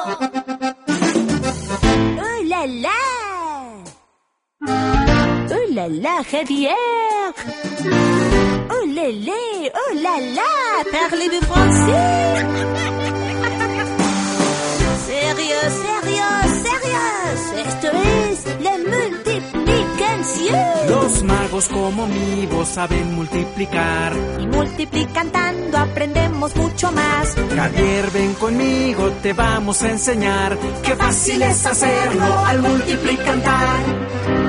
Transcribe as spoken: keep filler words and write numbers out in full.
Oh là là! Oh là là, Javier! Oh lélé! Oh là là! Parlez-vous français? Sérieux, sérieux, sérieux. Esto es la multiplicación. Los magos como mi voz saben multiplicar. Y multiplicando aprendemos mucho más. Javier, ven conmigo, te vamos a enseñar. Qué fácil es hacerlo al multiplicar.